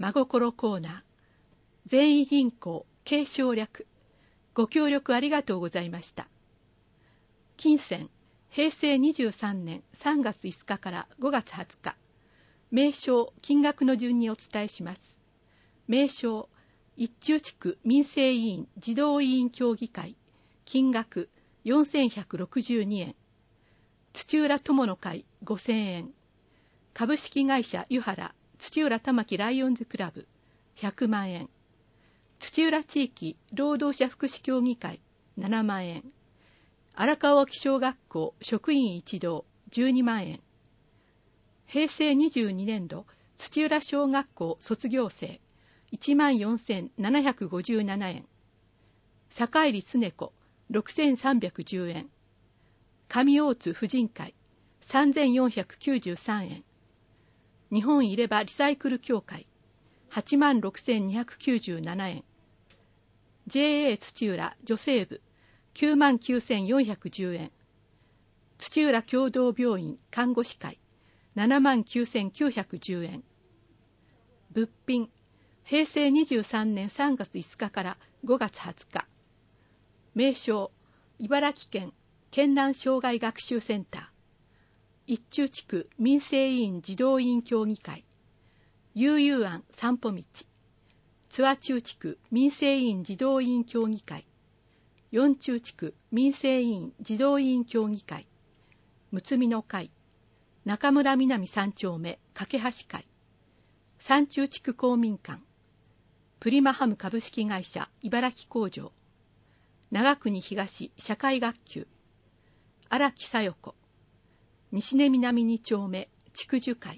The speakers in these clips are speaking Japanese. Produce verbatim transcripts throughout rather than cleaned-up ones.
真心コーナー、善意銀行継承略、ご協力ありがとうございました。金銭、へいせいにじゅうさんねんさんがついつかからごがつはつか、名称、金額の順にお伝えします。名称、一中地区民生委員児童委員協議会、金額よんせんひゃくろくじゅうにえん。土浦友の会ごせんえん。株式会社湯原土浦玉木ライオンズクラブひゃくまんえん。土浦地域労働者福祉協議会ななまんえん。荒川沖小学校職員一同じゅうにまんえん。へいせいにじゅうにねんど土浦小学校卒業生いちまんよんせんななひゃくごじゅうななえん。坂入常子ろくせんさんびゃくじゅうえん。上大津婦人会さんぜんよんひゃくきゅうじゅうさんえん。日本入れ歯リサイクル協会はちまんろくせんにひゃくきゅうじゅうななえん。ジェーエー 土浦女性部きゅうまんきゅうせんよんひゃくじゅうえん。土浦共同病院看護師会ななまんきゅうせんきゅうひゃくじゅうえん。物品、へいせいにじゅうさんねんさんがついつかからごがつはつか。名称、茨城県県南障害学習センター。一中地区民生委員児童委員協議会。悠々庵散歩道。津和中地区民生委員児童委員協議会。四中地区民生委員児童委員協議会。むつみの会。中村南三丁目架橋会。三中地区公民館。プリマハム株式会社茨城工場。長国東社会学級。荒木小夜子。西根南二丁目竹樹会。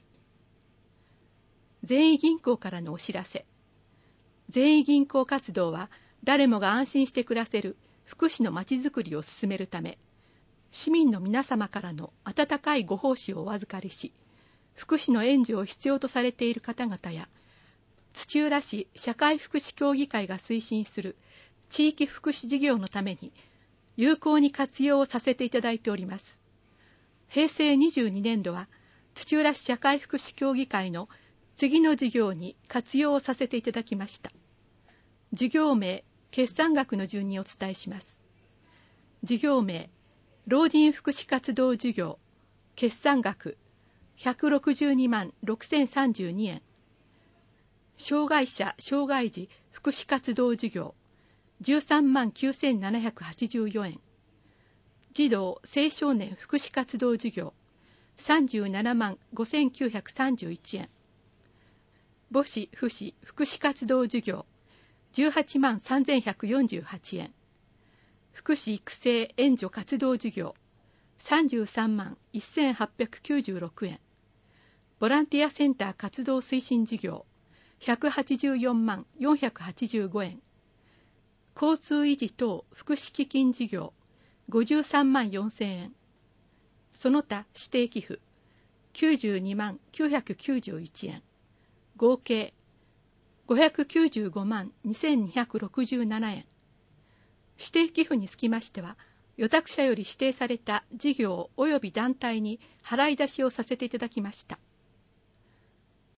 善意銀行からのお知らせ。善意銀行活動は誰もが安心して暮らせる福祉のまちづくりを進めるため、市民の皆様からの温かいご奉仕をお預かりし、福祉の援助を必要とされている方々や、土浦市社会福祉協議会が推進する地域福祉事業のために有効に活用をさせていただいております。へいせいにじゅうにねんどは土浦市社会福祉協議会の次の事業に活用をさせていただきました。事業名、決算額の順にお伝えします。事業名、老人福祉活動事業、決算額ひゃくろくじゅうにまんろくせんさんじゅうにえん。障害者障害児福祉活動事業じゅうさんまんきゅうせんななひゃくはちじゅうよんえん。児童青少年福祉活動事業さんじゅうななまんごせんきゅうひゃくさんじゅういちえん。母子父子福祉活動事業じゅうはちまんさんぜんひゃくよんじゅうはちえん。福祉育成援助活動事業さんじゅうさんまんせんはっぴゃくきゅうじゅうろくえん。ボランティアセンター活動推進事業ひゃくはちじゅうよんまんよんひゃくはちじゅうごえん。交通維持等福祉基金事業ごじゅうさんまんよんせんえん。その他指定寄付きゅうじゅうにまんきゅうひゃくきゅうじゅういちえん。合計ごひゃくきゅうじゅうごまんにせんにひゃくろくじゅうななえん。指定寄付につきましては、予託者より指定された事業及び団体に払い出しをさせていただきました。